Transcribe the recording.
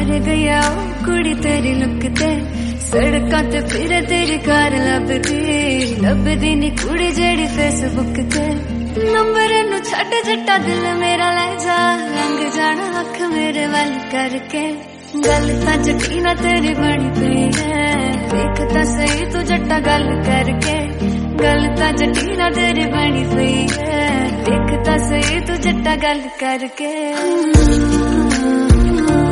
मर गया ओ कुड़ी तेरी लुक ते सड़कां ते फिर तेरी कार लभदी नी कुड़ी जेड़ी फेसबुक ते नंबर नू छड्ड जट्टा दिल मेरा ले जा लंघ जाना अख मेरे वल करके गल तां जटीना तेरी बनी पई है देख तां सही तू जट्टा गल करके गल तां जटीना तेरी बनी पई है देख तां सही तू जट्टा गल करके